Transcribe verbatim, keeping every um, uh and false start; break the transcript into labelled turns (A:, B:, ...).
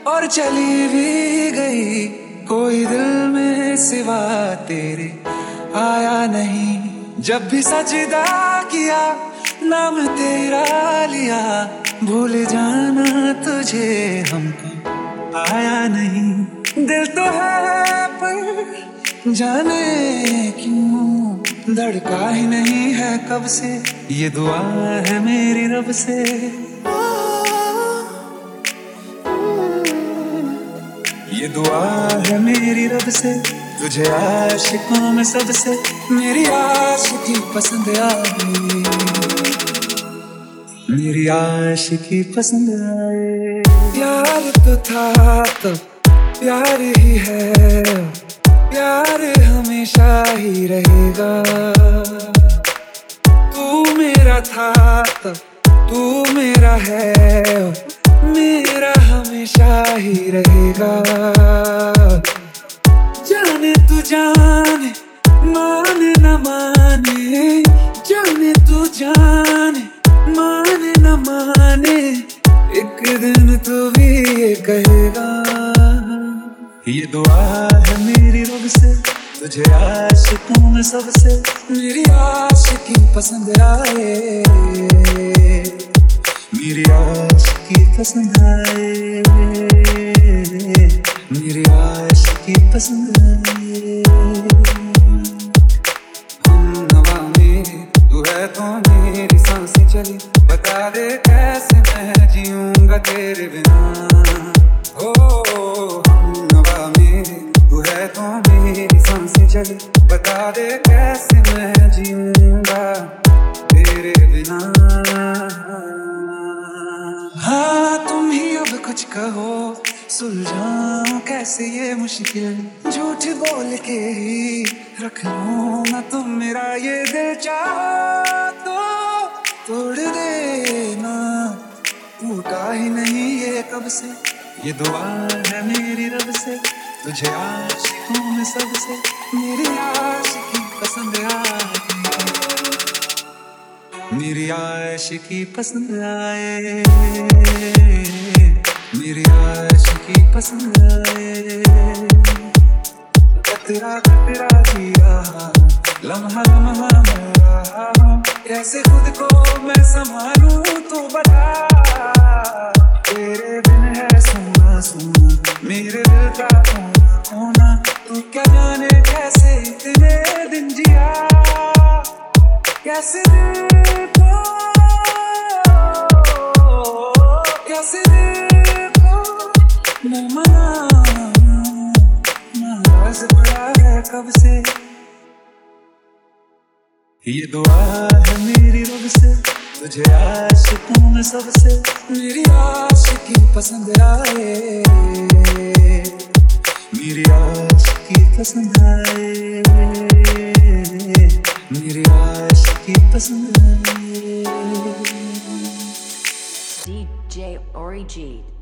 A: और चली भी गई, कोई दिल में सिवा तेरे आया नहीं। जब भी सजदा किया, नाम तेरा लिया, भूल जाना तुझे हमको आया नहीं। दिल तो है पर जाने क्यों धड़का ही नहीं है कब से, ये दुआ है मेरी रब से। ये दुआ है मेरी रब से, तुझे आशिकों में सबसे मेरी आशिकी पसंद आई, मेरी आशिकी पसंद आए। प्यार तो था तो प्यार ही है, प्यार हमेशा ही रहेगा। तू मेरा था तो तू मेरा है, मेरा हमेशा ही रहेगा। जाने तू जाने, माने न माने, जाने तू जाने, माने न माने, एक दिन तू भी ये कहेगा। ये दुआ है मेरी रब से, तुझे आशिकों में सबसे मेरी आशिकी पसंद आए, मेरी आशिकी पसंद आए, मेरी आशिकी पसंद आए। हम नवा में तू है तो मेरी सांसें चली, बता दे कैसे मैं जीऊंगा तेरे बिना। ओ हम नवा में तू है तो मेरी सांसें चली, बता दे कैसे मैं जीऊंगा तेरे बिना। हाँ तुम ही अब कुछ कहो, सुलझाऊं कैसे ये मुश्किल, झूठ बोल के ही रख लूं मैं तुम मेरा ये दिल, चाहो तो तोड़ देना, टूटा ही नहीं ये कब से। ये दुआ है मेरी रब से, तुझे आशिकों में सबसे मेरी आशिकी पसंद आए, मेरी आशिकी पसंद आए, मेरी आशिकी पसंद आए। कतरा कतरा जिया, लम्हा लम्हा मरा, कैसे खुद को मैं संभालूं तू बता। तेरे बिन है सुना सुना मेरे दिल का कोना कोना, तू क्या जाने कैसे इतने दिन जिया, कैसे दिल को कैसे दिल को मैं मनाऊं, नाराज पड़ा है कब से। ये दुआ है मेरी रब से, तुझे आशिकों में सबसे मेरी आशिकी पसंद आए, मेरी आशिकी पसंद आए, मेरी आशिकी पसंद आए।
B: D J Ori G